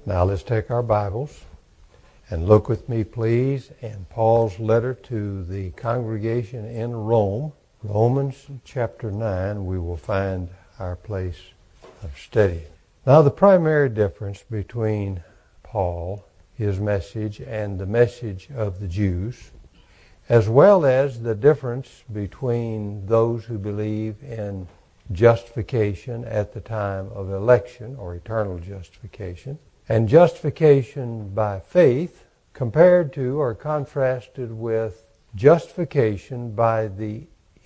Now let's take our Bibles and look with me, please, in Paul's letter to the congregation in Rome. Romans chapter 9, we will find our place of study. Now the primary difference between Paul, his message, and the message of the Jews, as well as the difference between those who believe in justification at the time of election or eternal justification, and justification by faith compared to or contrasted with justification by the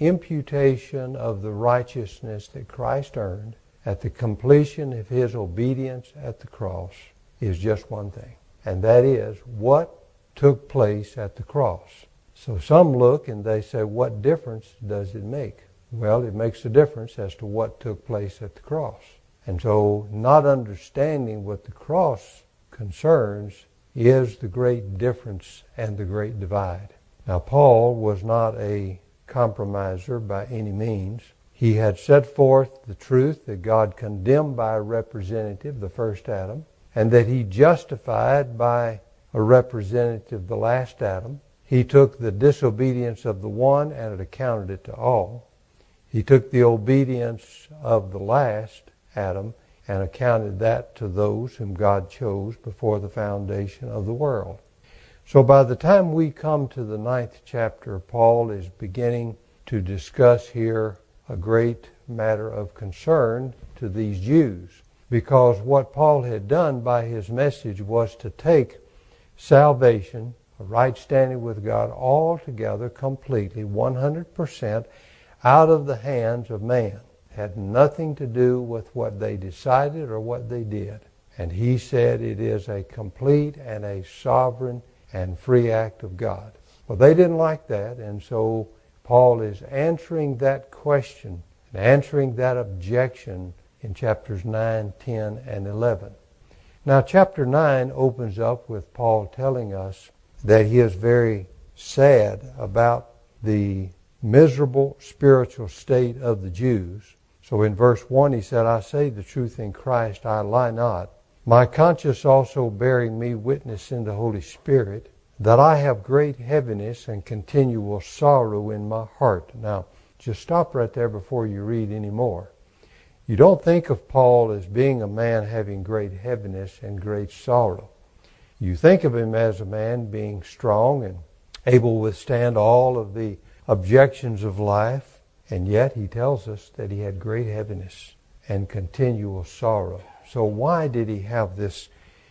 imputation of the righteousness that Christ earned at the completion of his obedience at the cross is just one thing, and that is what took place at the cross. So some look and they say, what difference does it make? Well, it makes a difference as to what took place at the cross. And so not understanding what the cross concerns is the great difference and the great divide. Now, Paul was not a compromiser by any means. He had set forth the truth that God condemned by a representative, the first Adam, and that he justified by a representative, the last Adam. He took the disobedience of the one and it accounted it to all. He took the obedience of the last Adam and accounted that to those whom God chose before the foundation of the world. So by the time we come to the 9th chapter, Paul is beginning to discuss here a great matter of concern to these Jews, because what Paul had done by his message was to take salvation, a right standing with God, altogether, completely, 100% out of the hands of man. Had nothing to do with what they decided or what they did. And he said it is a complete and a sovereign and free act of God. Well, they didn't like that, and so Paul is answering that question and answering that objection in chapters 9, 10, and 11. Now, chapter 9 opens up with Paul telling us that he is very sad about the miserable spiritual state of the Jews. So in verse 1 he said, I say the truth in Christ, I lie not. My conscience also bearing me witness in the Holy Spirit, that I have great heaviness and continual sorrow in my heart. Now, just stop right there before you read any more. You don't think of Paul as being a man having great heaviness and great sorrow. You think of him as a man being strong and able to withstand all of the objections of life. And yet he tells us that he had great heaviness and continual sorrow. So why did he have this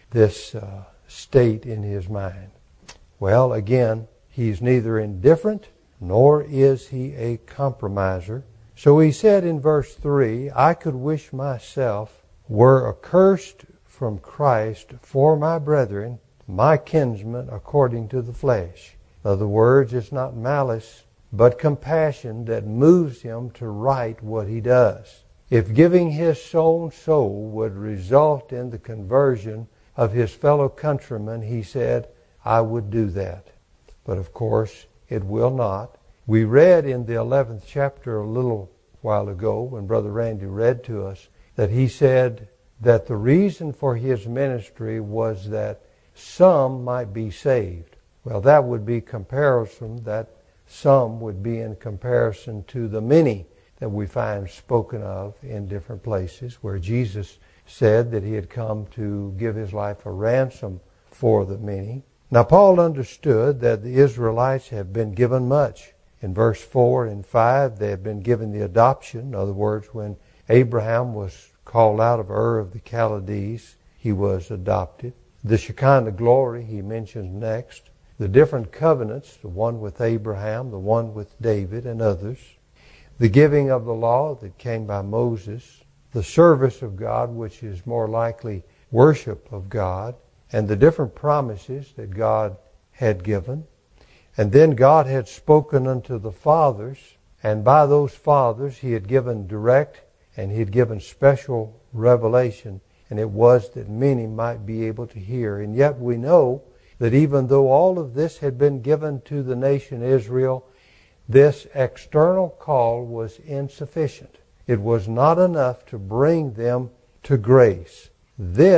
state in his mind? Well, again, he's neither indifferent nor is he a compromiser. So he said in verse 3, I could wish myself were accursed from Christ for my brethren, my kinsmen according to the flesh. In other words, it's not malice, but compassion that moves him to write what he does. If giving his own soul would result in the conversion of his fellow countrymen, he said, I would do that. But of course, it will not. We read in the 11th chapter a little while ago when Brother Randy read to us that he said that the reason for his ministry was that some might be saved. Well, that would be comparison, that some would be in comparison to the many that we find spoken of in different places, where Jesus said that he had come to give his life a ransom for the many. Now, Paul understood that the Israelites have been given much. In verse 4 and 5, they have been given the adoption. In other words, when Abraham was called out of Ur of the Chaldees, he was adopted. The Shekinah glory he mentions next. The different covenants, the one with Abraham, the one with David and others. The giving of the law that came by Moses. The service of God, which is more likely worship of God. And the different promises that God had given. And then God had spoken unto the fathers. And by those fathers he had given direct and he had given special revelation. And it was that many might be able to hear. And yet we know that even though all of this had been given to the nation Israel, this external call was insufficient. It was not enough to bring them to grace. This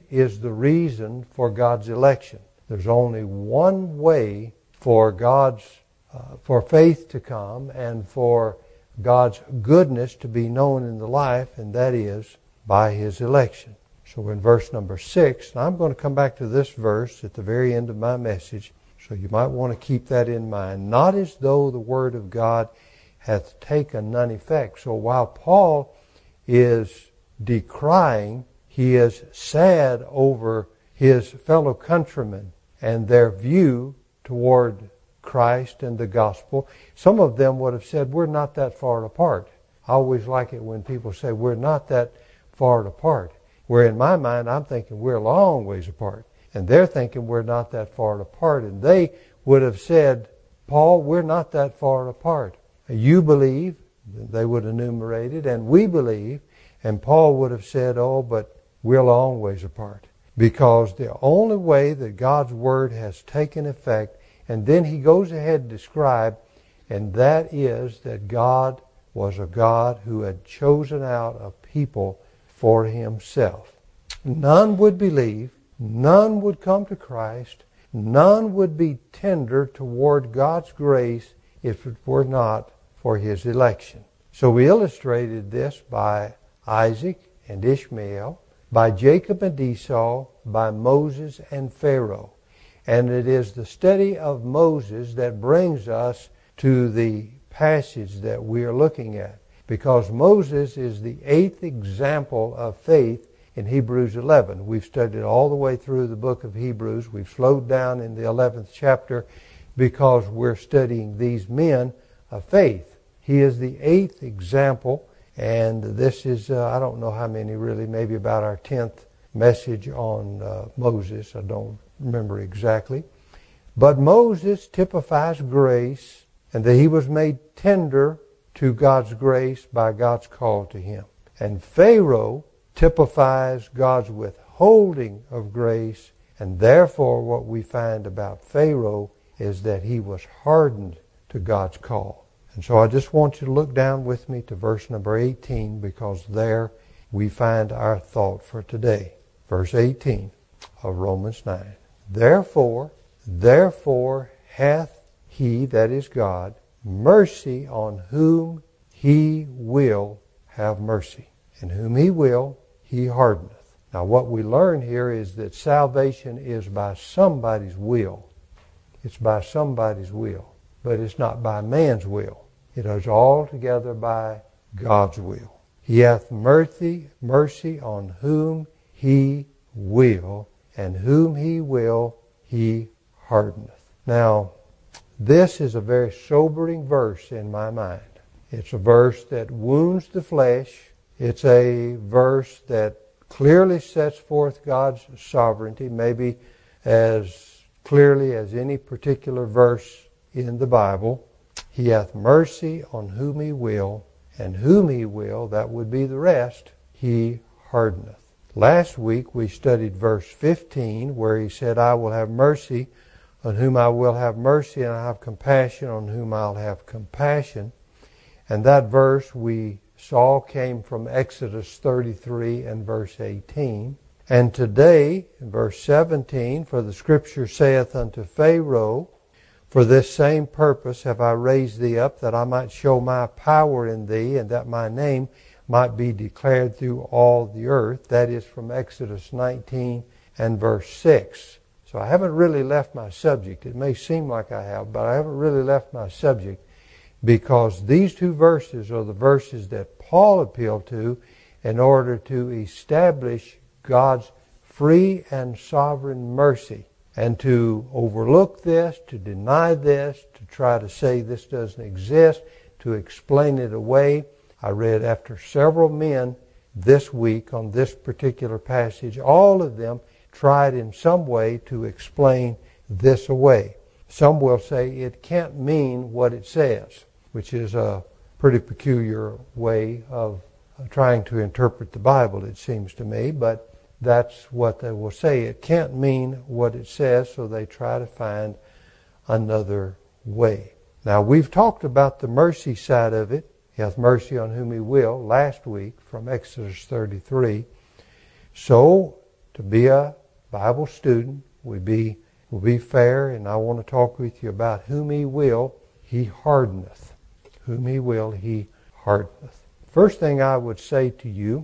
is the reason for God's election. There's only one way for for faith to come and for God's goodness to be known in the life, and that is by His election. So in verse number 6, and I'm going to come back to this verse at the very end of my message, so you might want to keep that in mind. Not as though the Word of God hath taken none effect. So while Paul is decrying, he is sad over his fellow countrymen and their view toward Christ and the gospel. Some of them would have said, we're not that far apart. I always like it when people say, we're not that far apart. Where in my mind, I'm thinking we're a long ways apart. And they're thinking we're not that far apart. And they would have said, Paul, we're not that far apart. You believe, they would enumerate it, and we believe. And Paul would have said, oh, but we're a long ways apart. Because the only way that God's Word has taken effect, and then he goes ahead to describe, and that is that God was a God who had chosen out a people for Himself. None would believe, none would come to Christ, none would be tender toward God's grace if it were not for His election. So we illustrated this by Isaac and Ishmael, by Jacob and Esau, by Moses and Pharaoh. And it is the study of Moses that brings us to the passage that we are looking at. Because Moses is the 8th example of faith in Hebrews 11. We've studied all the way through the book of Hebrews. We've slowed down in the 11th chapter because we're studying these men of faith. He is the 8th example, and this is, I don't know how many really, maybe about our 10th message on Moses. I don't remember exactly. But Moses typifies grace, and that he was made tender to God's grace by God's call to him. And Pharaoh typifies God's withholding of grace, and therefore what we find about Pharaoh is that he was hardened to God's call. And so I just want you to look down with me to verse number 18, because there we find our thought for today. Verse 18 of Romans 9. Therefore hath He, that is God, mercy on whom He will have mercy. And whom He will, He hardeneth. Now what we learn here is that salvation is by somebody's will. It's by somebody's will. But it's not by man's will. It is altogether by God's will. He hath mercy on whom He will, and whom He will, He hardeneth. Now, this is a very sobering verse in my mind. It's a verse that wounds the flesh. It's a verse that clearly sets forth God's sovereignty, maybe as clearly as any particular verse in the Bible. He hath mercy on whom He will, and whom He will, that would be the rest, He hardeneth. Last week we studied verse 15 where He said, I will have mercy on whom I will have mercy, and I have compassion on whom I'll have compassion. And that verse we saw came from Exodus 33 and verse 18. And today, in verse 17, for the Scripture saith unto Pharaoh, for this same purpose have I raised thee up, that I might show my power in thee, and that my name might be declared through all the earth. That is from Exodus 19 and verse 6. So I haven't really left my subject. It may seem like I have, but I haven't really left my subject, because these two verses are the verses that Paul appealed to in order to establish God's free and sovereign mercy. And to overlook this, to deny this, to try to say this doesn't exist, to explain it away. I read after several men this week on this particular passage. All of them tried in some way to explain this away. Some will say it can't mean what it says, which is a pretty peculiar way of trying to interpret the Bible, it seems to me, but that's what they will say. It can't mean what it says, so they try to find another way. Now, we've talked about the mercy side of it. He hath mercy on whom He will, last week from Exodus 33. So, to be a Bible student. We'll be fair, and I want to talk with you about whom he will, he hardeneth. Whom he will, he hardeneth. First thing I would say to you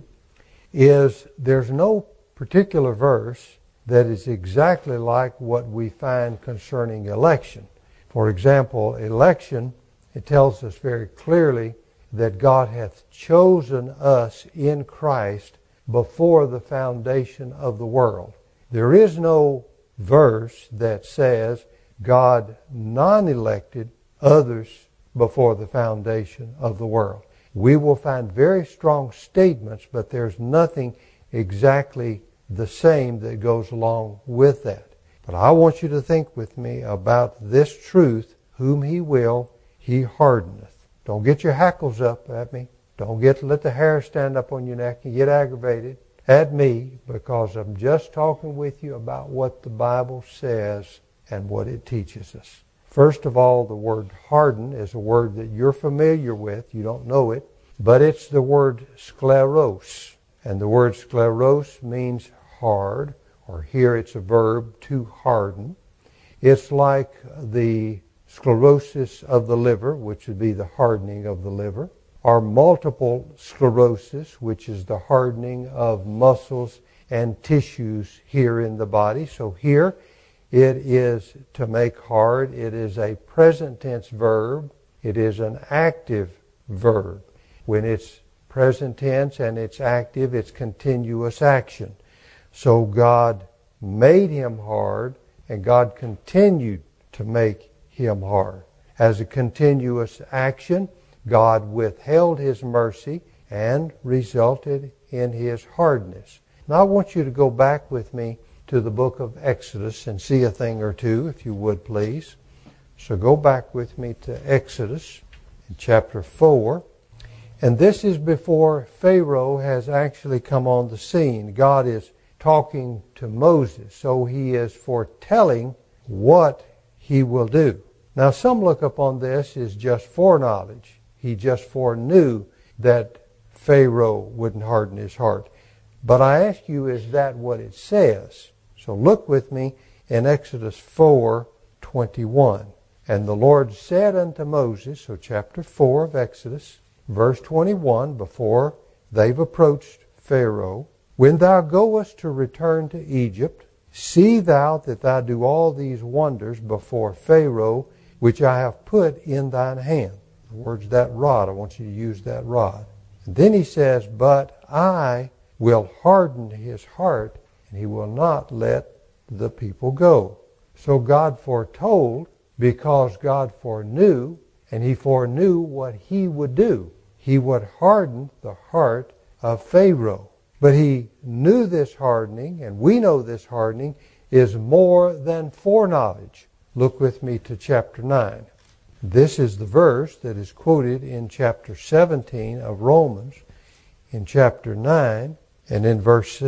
is there's no particular verse that is exactly like what we find concerning election. For example, election, it tells us very clearly that God hath chosen us in Christ before the foundation of the world. There is no verse that says God non-elected others before the foundation of the world. We will find very strong statements, but there's nothing exactly the same that goes along with that. But I want you to think with me about this truth, whom he will, he hardeneth. Don't get your hackles up at me. Don't let the hair stand up on your neck and get aggravated at me, because I'm just talking with you about what the Bible says and what it teaches us. First of all, the word harden is a word that you're familiar with. You don't know it, but it's the word scleros. And the word scleros means hard, or here it's a verb, to harden. It's like the sclerosis of the liver, which would be the hardening of the liver, or multiple sclerosis, which is the hardening of muscles and tissues here in the body. So here it is to make hard. It is a present tense verb. It is an active verb. When it's present tense and it's active, it's continuous action. So God made him hard, and God continued to make him hard. As a continuous action, God withheld his mercy and resulted in his hardness. Now I want you to go back with me to the book of Exodus and see a thing or two, if you would please. So go back with me to Exodus in chapter 4. And this is before Pharaoh has actually come on the scene. God is talking to Moses, so he is foretelling what he will do. Now some look upon this as just foreknowledge. He just foreknew that Pharaoh wouldn't harden his heart. But I ask you, is that what it says? So look with me in Exodus 4:21. And the Lord said unto Moses, so chapter 4 of Exodus, verse 21, before they've approached Pharaoh, when thou goest to return to Egypt, see thou that thou do all these wonders before Pharaoh, which I have put in thine hand. The words, that rod, I want you to use that rod. And then he says, but I will harden his heart, and he will not let the people go. So God foretold, because God foreknew, and he foreknew what he would do. He would harden the heart of Pharaoh. But he knew this hardening, and we know this hardening is more than foreknowledge. Look with me to chapter 9. This is the verse that is quoted in chapter 17 of Romans, in chapter 9, and in verse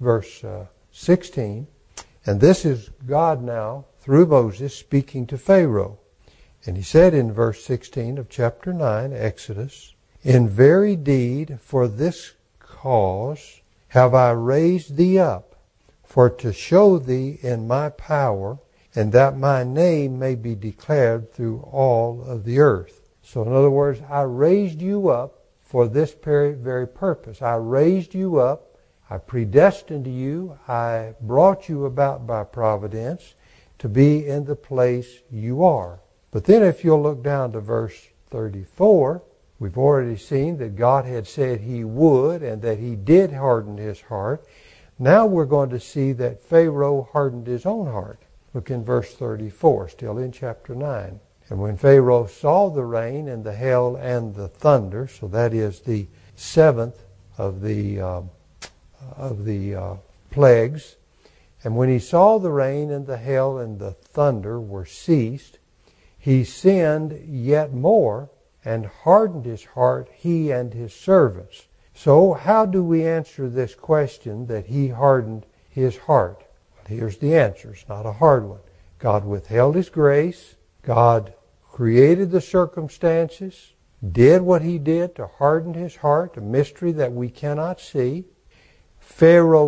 16. And this is God now, through Moses, speaking to Pharaoh. And he said in verse 16 of chapter 9, Exodus, in very deed for this cause have I raised thee up, for to show thee in my power, and that my name may be declared through all of the earth. So in other words, I raised you up for this very purpose. I raised you up. I predestined you. I brought you about by providence to be in the place you are. But then if you'll look down to verse 34, we've already seen that God had said he would, and that he did harden his heart. Now we're going to see that Pharaoh hardened his own heart. Look in verse 34, still in chapter 9. And when Pharaoh saw the rain and the hail and the thunder, so that is the seventh of the plagues, and when he saw the rain and the hail and the thunder were ceased, he sinned yet more and hardened his heart, he and his servants. So how do we answer this question that he hardened his heart? Well, here's the answer. It's not a hard one. God withheld his grace. God created the circumstances, did what he did to harden his heart, a mystery that we cannot see. Pharaoh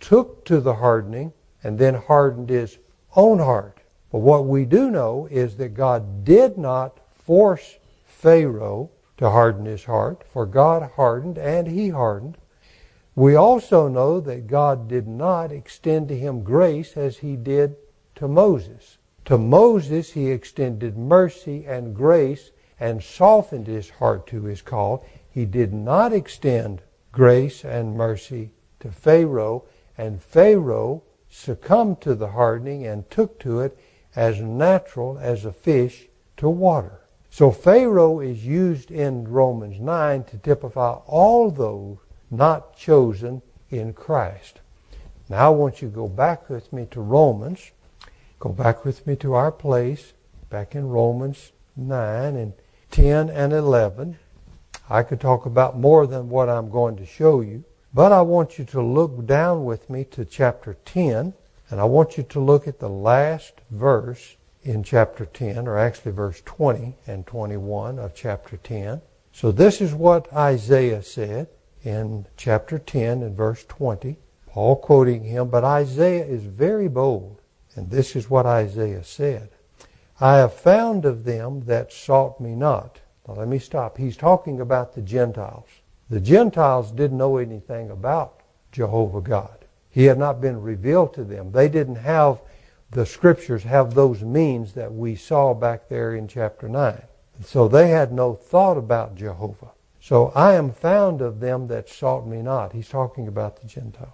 took to the hardening and then hardened his own heart. But what we do know is that God did not force Pharaoh to harden his heart, for God hardened and he hardened. We also know that God did not extend to him grace as he did to Moses. To Moses he extended mercy and grace and softened his heart to his call. He did not extend grace and mercy to Pharaoh, and Pharaoh succumbed to the hardening and took to it as natural as a fish to water. So Pharaoh is used in Romans 9 to typify all those not chosen in Christ. Now I want you to go back with me to Romans. Go back with me to our place, back in Romans 9 and 10 and 11. I could talk about more than what I'm going to show you, but I want you to look down with me to chapter 10, and I want you to look at the last verse in chapter 10, or actually verse 20 and 21 of chapter 10. So this is what Isaiah said in chapter 10 and verse 20. Paul quoting him, but Isaiah is very bold, and this is what Isaiah said. I have found of them that sought me not. Now let me stop. He's talking about the Gentiles. The Gentiles didn't know anything about Jehovah God. He had not been revealed to them. They didn't have the Scriptures have those means that we saw back there in chapter 9. So they had no thought about Jehovah. So I am found of them that sought me not. He's talking about the Gentiles.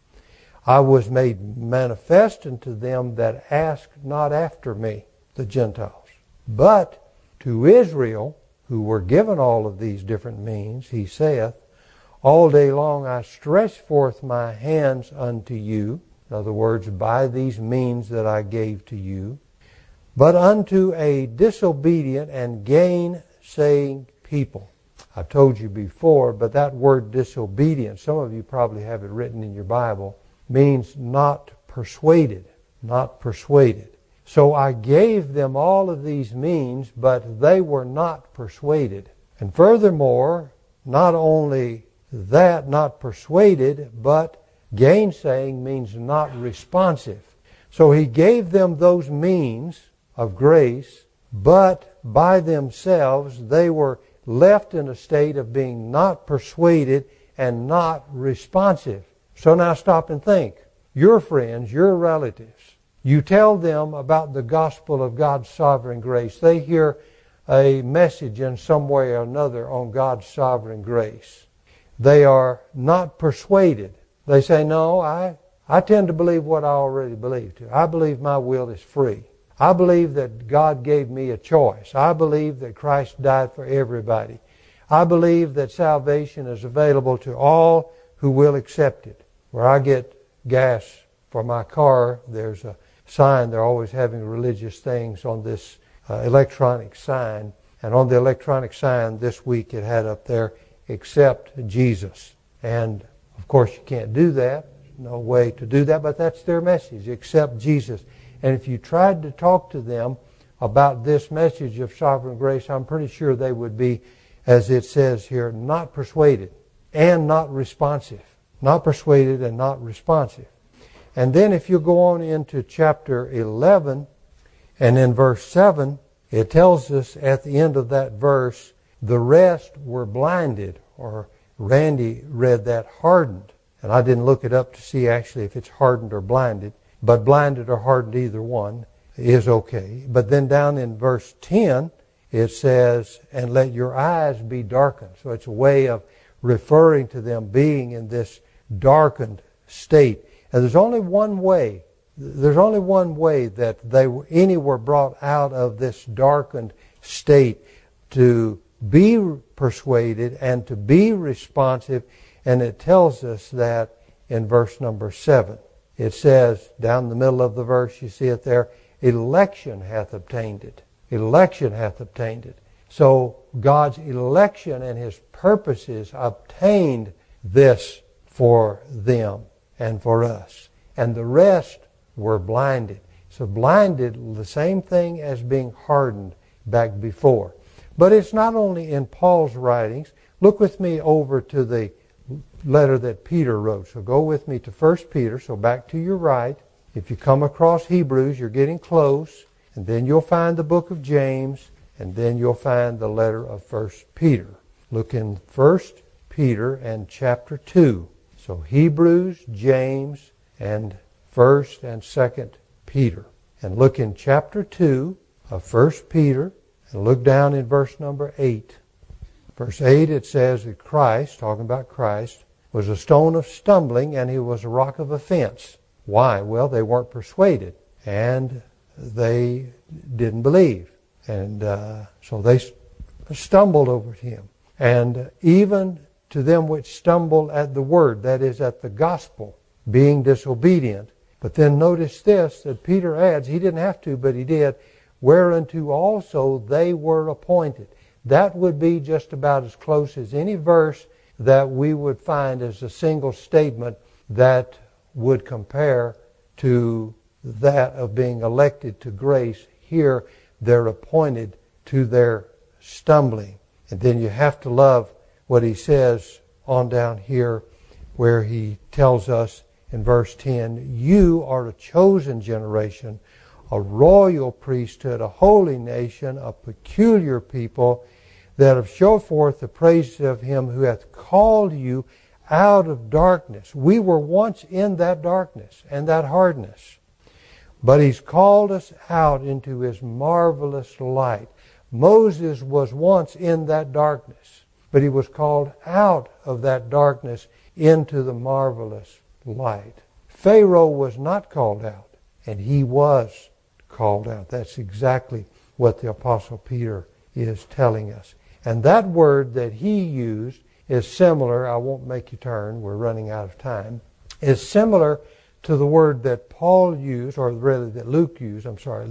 I was made manifest unto them that asked not after me, the Gentiles. But to Israel, who were given all of these different means, he saith, all day long I stretch forth my hands unto you. In other words, by these means that I gave to you. But unto a disobedient and gainsaying people. I've told you before, but that word disobedient, some of you probably have it written in your Bible, means not persuaded. Not persuaded. So I gave them all of these means, but they were not persuaded. And furthermore, not only that, not persuaded, but gainsaying means not responsive. So he gave them those means of grace, but by themselves they were left in a state of being not persuaded and not responsive. So now stop and think. Your friends, your relatives, you tell them about the gospel of God's sovereign grace. They hear a message in some way or another on God's sovereign grace. They are not persuaded. They say, no, I tend to believe what I already believe to. I believe my will is free. I believe that God gave me a choice. I believe that Christ died for everybody. I believe that salvation is available to all who will accept it. Where I get gas for my car, there's a sign. They're always having religious things on this electronic sign. And on the electronic sign this week it had up there, accept Jesus. And of course you can't do that. No way to do that, but that's their message, accept Jesus. And if you tried to talk to them about this message of sovereign grace, I'm pretty sure they would be, as it says here, not persuaded and not responsive. Not persuaded and not responsive. And then if you go on into chapter 11 and in verse 7, it tells us at the end of that verse, the rest were blinded, or Randy read that hardened. And I didn't look it up to see actually if it's hardened or blinded. But blinded or hardened, either one is okay. But then down in verse 10, it says, and let your eyes be darkened. So it's a way of referring to them being in this darkened state. And there's only one way that any were brought out of this darkened state, to be persuaded and to be responsive. And it tells us that in verse number 7. It says, down the middle of the verse, you see it there, election hath obtained it. Election hath obtained it. So God's election and His purposes obtained this for them and for us. And the rest were blinded. So blinded, the same thing as being hardened back before. But it's not only in Paul's writings. Look with me over to the letter that Peter wrote. So go with me to 1 Peter. So back to your right. If you come across Hebrews, you're getting close. And then you'll find the book of James. And then you'll find the letter of 1 Peter. Look in 1 Peter and chapter 2. So Hebrews, James, and 1st and 2nd Peter. And look in chapter 2 of 1 Peter. And look down in verse number 8. Verse 8, it says that Christ, talking about Christ, was a stone of stumbling and he was a rock of offense. Why? Well, they weren't persuaded and they didn't believe. And so they stumbled over him. And even to them which stumble at the word, that is at the gospel, being disobedient. But then notice this, that Peter adds, he didn't have to, but he did, whereunto also they were appointed. That would be just about as close as any verse that we would find as a single statement that would compare to that of being elected to grace. Here, they're appointed to their stumbling. And then you have to love what he says on down here where he tells us in verse 10, you are a chosen generation, a royal priesthood, a holy nation, a peculiar people, that have shown forth the praises of him who hath called you out of darkness. We were once in that darkness and that hardness. But he's called us out into his marvelous light. Moses was once in that darkness, but he was called out of that darkness into the marvelous light. Pharaoh was not called out, and he was called out. That's exactly what the Apostle Peter is telling us. And that word that he used is similar, I won't make you turn, we're running out of time, is similar to the word that Paul used, or rather that Luke used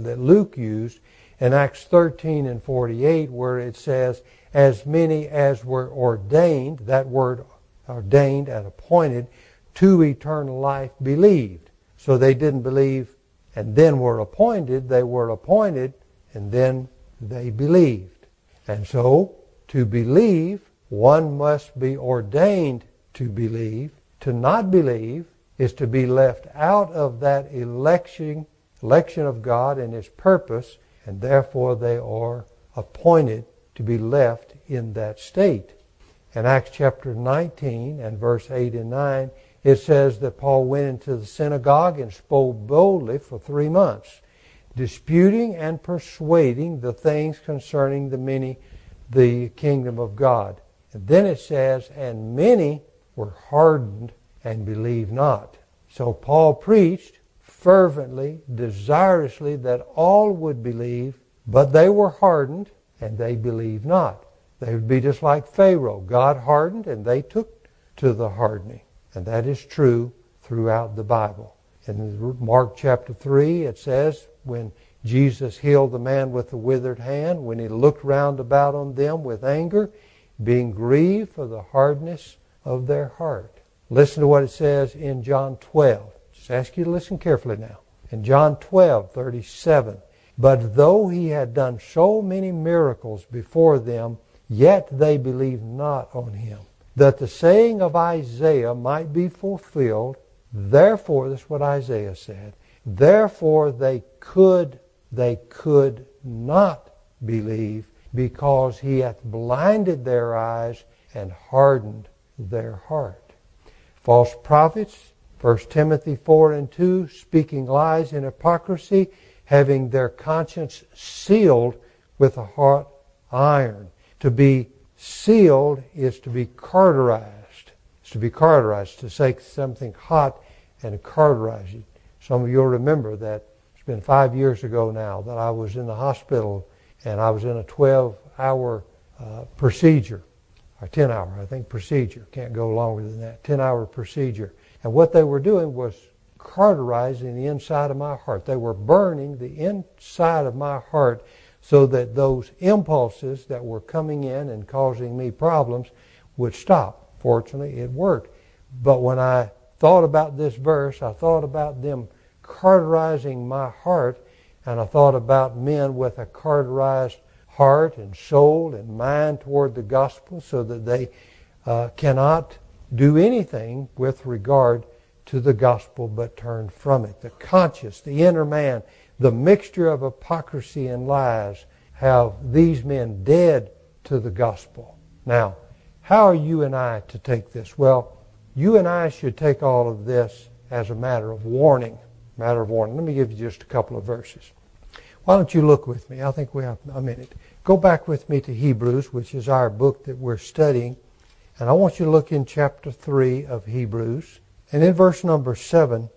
in Acts 13 and 48, where it says, as many as were ordained, that word ordained and appointed, to eternal life believed. So they didn't believe and then were appointed, they were appointed and then they believed. And so, to believe, one must be ordained to believe. To not believe is to be left out of that election of God and His purpose, and therefore they are appointed to be left in that state. In Acts chapter 19 and verse 8 and 9, it says that Paul went into the synagogue and spoke boldly for 3 months, disputing and persuading the things concerning the kingdom of God. And then it says, and many were hardened and believed not. So Paul preached fervently, desirously, that all would believe, but they were hardened and they believed not. They would be just like Pharaoh. God hardened and they took to the hardening. And that is true throughout the Bible. In Mark chapter 3, it says, when Jesus healed the man with the withered hand, when he looked round about on them with anger, being grieved for the hardness of their heart. Listen to what it says in John 12. Just ask you to listen carefully now. In John 12:37, but though he had done so many miracles before them, yet they believed not on him, that the saying of Isaiah might be fulfilled. Therefore, this is what Isaiah said, therefore they could not believe, because he hath blinded their eyes and hardened their heart. False prophets, 1 Timothy 4 and 2, speaking lies in hypocrisy, having their conscience sealed with a hot iron. To be sealed is to be cauterized. It's to be cauterized, to take something hot and cauterize it. Some of you will remember that it's been 5 years ago now that I was in the hospital and I was in a 12-hour procedure, or 10-hour, I think, procedure. Can't go longer than that. 10-hour procedure. And what they were doing was cauterizing the inside of my heart. They were burning the inside of my heart so that those impulses that were coming in and causing me problems would stop. Fortunately, it worked. But when I thought about this verse, I thought about them cauterizing my heart, and I thought about men with a cauterized heart and soul and mind toward the gospel, so that they cannot do anything with regard to the gospel but turn from it. The conscience, the inner man, the mixture of hypocrisy and lies have these men dead to the gospel. Now, how are you and I to take this? Well, you and I should take all of this as a matter of warning. Let me give you just a couple of verses. Why don't you look with me? I think we have a minute. Go back with me to Hebrews, which is our book that we're studying. And I want you to look in chapter 3 of Hebrews. And in verse number 7,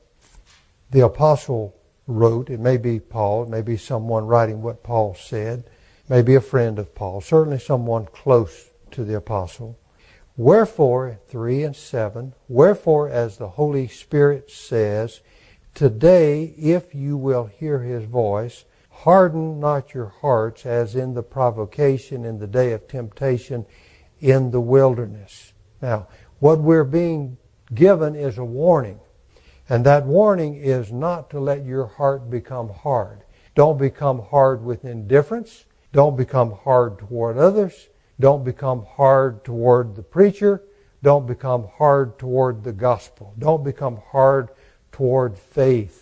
the apostle wrote, it may be Paul, it may be someone writing what Paul said, it may be a friend of Paul, certainly someone close to the apostle. Wherefore, 3 and 7, wherefore, as the Holy Spirit says, today, if you will hear his voice, harden not your hearts as in the provocation in the day of temptation in the wilderness. Now, what we're being given is a warning. And that warning is not to let your heart become hard. Don't become hard with indifference. Don't become hard toward others. Don't become hard toward the preacher. Don't become hard toward the gospel. Don't become hard toward faith.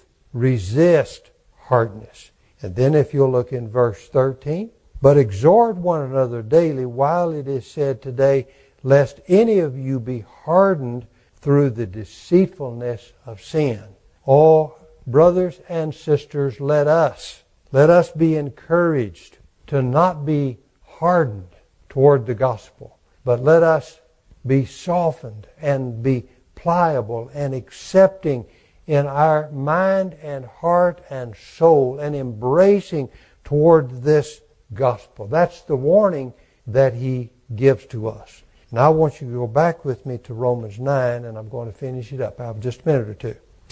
Resist hardness. And then if you'll look in verse 13, but exhort one another daily while it is said today, lest any of you be hardened through the deceitfulness of sin. Oh, brothers and sisters, let us be encouraged to not be hardened toward the gospel, but let us be softened and be pliable and accepting in our mind and heart and soul and embracing toward this gospel. That's the warning that he gives to us. Now I want you to go back with me to Romans 9, and I'm going to finish it up. I have just a minute or two.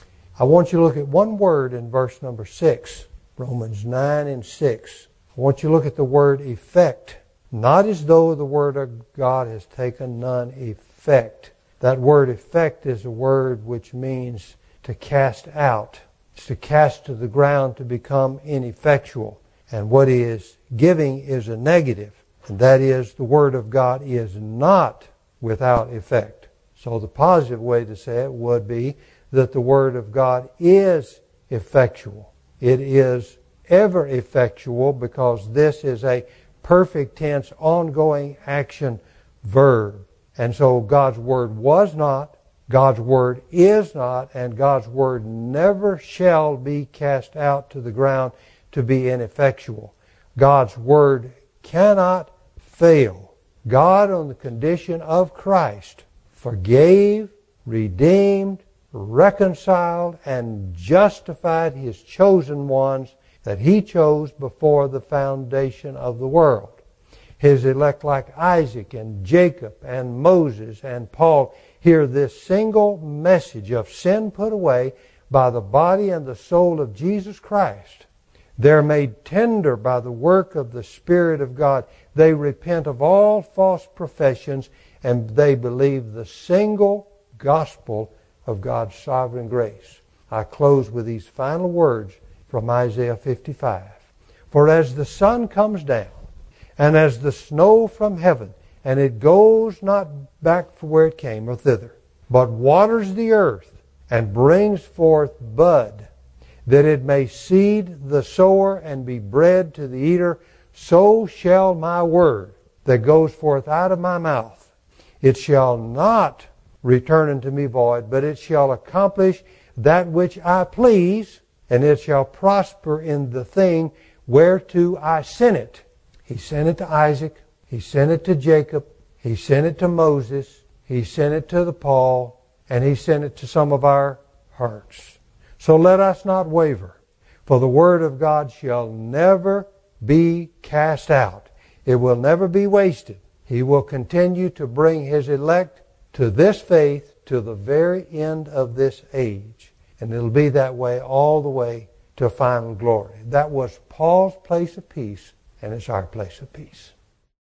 I want you to look at one word in verse number 6. Romans 9 and 6. I want you to look at the word effect. Not as though the word of God has taken none effect. That word effect is a word which means to cast out. It's to cast to the ground, to become ineffectual. And what he is giving is a negative. And that is, the Word of God is not without effect. So the positive way to say it would be that the Word of God is effectual. It is ever effectual because this is a perfect tense, ongoing action verb. And so God's Word was not, God's Word is not, and God's Word never shall be cast out to the ground to be ineffectual. God's Word cannot fail. God, on the condition of Christ, forgave, redeemed, reconciled, and justified his chosen ones that he chose before the foundation of the world. His elect like Isaac and Jacob and Moses and Paul hear this single message of sin put away by the body and the soul of Jesus Christ. They're made tender by the work of the Spirit of God. They repent of all false professions and they believe the single gospel of God's sovereign grace. I close with these final words from Isaiah 55. For as the sun comes down and as the snow from heaven, and it goes not back from where it came or thither, but waters the earth and brings forth bud, that it may seed the sower and be bread to the eater, so shall my word that goes forth out of my mouth. It shall not return unto me void, but it shall accomplish that which I please, and it shall prosper in the thing whereto I sent it. He sent it to Isaac. He sent it to Jacob. He sent it to Moses. He sent it to the Paul. And he sent it to some of our hearts. So let us not waver, for the Word of God shall never be cast out. It will never be wasted. He will continue to bring His elect to this faith to the very end of this age. And it'll be that way all the way to final glory. That was Paul's place of peace, and it's our place of peace.